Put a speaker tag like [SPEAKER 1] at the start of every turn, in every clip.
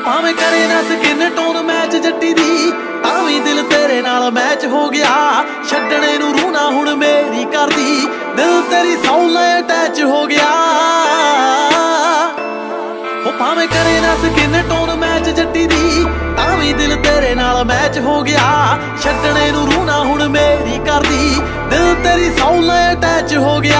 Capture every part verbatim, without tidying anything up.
[SPEAKER 1] ਭਾਵੇਂ ਕਰੇ ਨਾ ਸਕਿਨ ਟੋਨ ਮੈਚ ਜੱਟੀ ਦੀ, ਤਾਂ ਵੀ ਦਿਲ ਤੇਰੇ ਨਾਲ ਮੈਚ ਹੋ ਗਿਆ। ਛੱਡਣੇ ਨੂੰ ਰੂਹ ਨਾ ਹੁਣ ਮੇਰੀ ਕਰਦੀ, ਦਿਲ ਤੇਰੀ ਸੌਲ ਨਾਲ ਅਟੈਚ ਹੋ ਗਿਆ। ਉਹ ਭਾਵੇਂ ਕਰੇ ਨਾ ਸਕਿਨ ਟੋਨ ਮੈਚ ਜੱਟੀ ਦੀ, ਤਾਂ ਵੀ ਦਿਲ ਤੇਰੇ ਨਾਲ ਮੈਚ ਹੋ ਗਿਆ। ਛੱਡਣੇ ਨੂੰ ਰੂਹ ਨਾ ਹੁਣ ਮੇਰੀ ਕਰਦੀ, ਦਿਲ ਤੇਰੀ ਸੌਲ ਨਾਲ ਅਟੈਚ ਹੋ ਗਿਆ।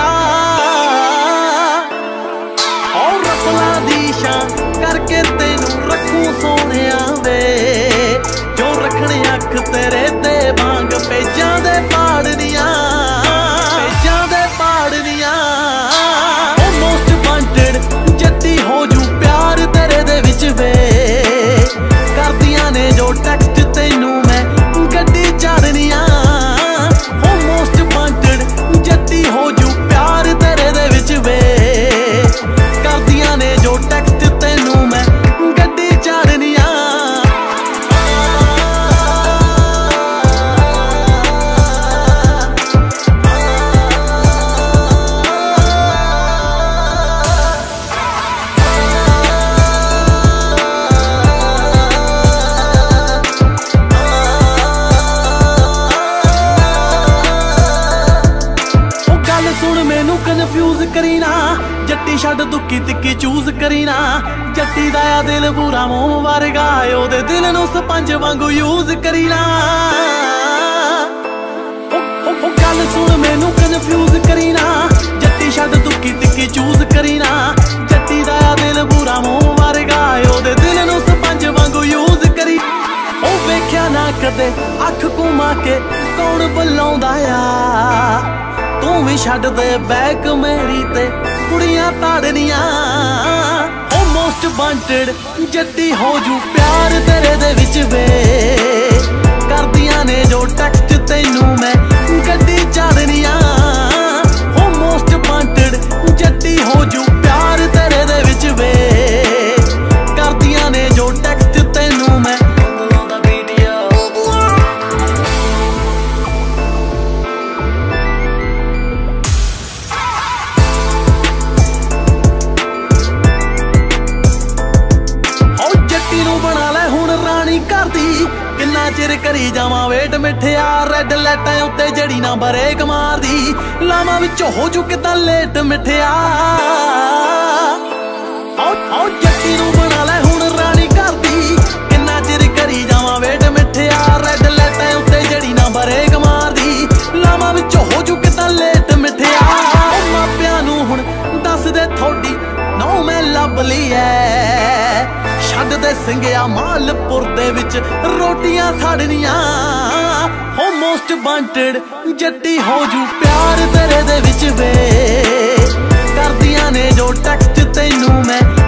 [SPEAKER 1] ਔਰ ਰਸਲਾਂ ਦੀ ਸ਼ਾਨ ਕਰਕੇ ਤੈਨੂੰ ਰੱਖੂ ਸੋਹਣਿਆ ਵੇ, ਜੋ ਰੱਖਣੇ ਅੱਖ ਤੇਰੇ ਤੇ ਵਾਂਗ ਪੇਜਾਂ ਦੇ ਪਾੜਨੀਆਂ, ਪੇਜਾਂ ਦੇ ਪਾੜਨੀਆਂ। ਮੋਸਟ ਵਾਂਟਡ ਜੱਟੀ ਹੋ ਜੂ ਪਿਆਰ ਤੇਰੇ ਦੇ ਵਿੱਚ ਵੇ, ਕਰਦੀਆਂ ਨੇ ਜੋ ਟੈਕਸਟ ਤੈਨੂੰ ਮੈਂ ਗੱਡੀ ਚਾੜਨੀਆਂ। ਮੋਸਟ ਵਾਂਟਡ ਜੱਟੀ ਹੋ ਜੂ ਪਿਆਰ ਤੇਰੇ ਦੇ ਵਿੱਚ ਵੇ, ਕਰਦੀਆਂ ਨੇ ਜੋ ਟੈਕਸਟ ਤੈਨੂੰ ਮੈਂ ਗੱਡੀ ਚਾੜਨੀਆਂ। ਸੁਣ ਮੈਨੂੰ ਕਨਫਿਊਜ਼ ਕਰੀ ਨਾ, ਜੱਟੀ ਛੱਡ ਦੁੱਕੀ ਤਿੱਕੀ ਚੂਜ਼ ਕਰੀ ਨਾ। ਜੱਟੀ ਦਾ ਆ ਦਿਲ ਪੂਰਾ ਮੋਮ ਵਰਗਾ, ਉਹਦੇ ਦਿਲ ਨੂੰ ਸਪੰਜ ਵਾਂਗੂ ਯੂਜ਼ ਕਰੀ ਨਾ। ਉਹ ਗੱਲ ਸੁਣ ਮੈਨੂੰ ਕਨਫਿਊਜ਼ ਕਰੀ ਨਾ, ਜੱਟੀ ਛੱਡ ਦੁੱਕੀ ਤਿੱਕੀ ਚੂਜ਼ ਕਰੀ ਨਾ। ਜੱਟੀ ਦਾ ਆ ਦਿਲ ਪੂਰਾ ਮੋਮ ਵਰਗਾ, ਉਹਦੇ ਦਿਲ ਨੂੰ ਸਪੰਜ ਵਾਂਗੂ ਯੂਜ਼ ਕਰੀ। ਉਹ ਵੇਖਿਆ ਨਾ ਕਦੇ ਅੱਖ ਘੁਮਾ ਕੇ ਕੌਣ ਬੁਲਾਉਂਦਾ ਆ, ਤੂੰ ਵੀ ਛੱਡ ਦੇ ਬੈਕ ਮੇਰੀ ਤੇ ਕੁੜੀਆਂ ਤਾੜਨੀਆਂ। ਉਹ ਮੋਸਟ ਵਾਂਟਡ ਜੱਟੀ ਹੋ ਜੂ ਪਿਆਰ ਤੇਰੇ ਦੇ ਵਿੱਚ ਵੇ, ਕਰਦੀਆਂ ਨੇ ਜੋ ਟੈਕਸਟ ਤੈਨੂੰ ਮੈਂ ਗੱਡੀ ਚਾੜਨੀਆਂ। ਉਹ ਮੋਸਟ ਵਾਂਟਡ ਜੱਟੀ ਹੋ ਜੂ ਪਿਆਰ ਤੇਰੇ ਦੇ ਵਿੱਚ ਵੇ, ਕਰਦੀਆਂ ਨੇ ਜੋ ਟੈਕਸਟ ਤੈਨੂੰ ਮੈਂ। ਬਣਾ ਲੈ ਹੁਣ ਰਾਣੀ ਕਰਦੀ, ਕਿੰਨਾ ਚਿਰ ਕਰੀ ਜਾਵਾਂ ਵੇਟ ਮਿੱਠਿਆ। ਰੈਡ ਲਾਈਟਾਂ ਉੱਤੇ ਜੜੀ ਨਾ ਬਰੇਕ ਮਾਰਦੀ, ਲਾਵਾਂ ਵਿੱਚ ਹੋ ਜੂ ਕਿਦਾਂ ਲੇਟ ਮਿੱਠਿਆ। ਆਓ ਜੱਟੀ ਨੂੰ ਬਣਾ ਲੈ ਹੁਣ ਰਾਣੀ ਕਰਦੀ, ਕਿੰਨਾ ਚਿਰ ਕਰੀ ਜਾਵਾਂ ਵੇਟ ਮਿੱਠਿਆ। ਰੈਡ ਲਾਈਟਾਂ ਉੱਤੇ ਜੜੀ ਨਾ ਬਰੇਕ ਮਾਰਦੀ, ਲਾਵਾਂ ਵਿੱਚ ਹੋ ਜੂ ਕਿਦਾਂ ਲੇਟ ਮਿੱਠਿਆ। ਮਾਪਿਆਂ ਨੂੰ ਹੁਣ ਦੱਸ ਦੇ ਥੋੜੀ ਨੌ ਮੈਂ ਲੱਭ ਲਈ ਐ, ਛੱਡ ਦੇ ਸਿੰਘਿਆ ਮਾਲਪੁਰ ਦੇ ਵਿੱਚ ਰੋਟੀਆਂ ਸਾੜਨੀਆਂ। ਹੋ ਮੋਸਟ ਵਾਂਟਡ ਜੱਟੀ ਹੋ ਜੂ ਪਿਆਰ ਤੇਰੇ ਦੇ ਵਿੱਚ ਵੇ, ਕਰਦੀਆਂ ਨੇ ਜੋ ਟੈਕਸਟ ਤੈਨੂੰ ਮੈਂ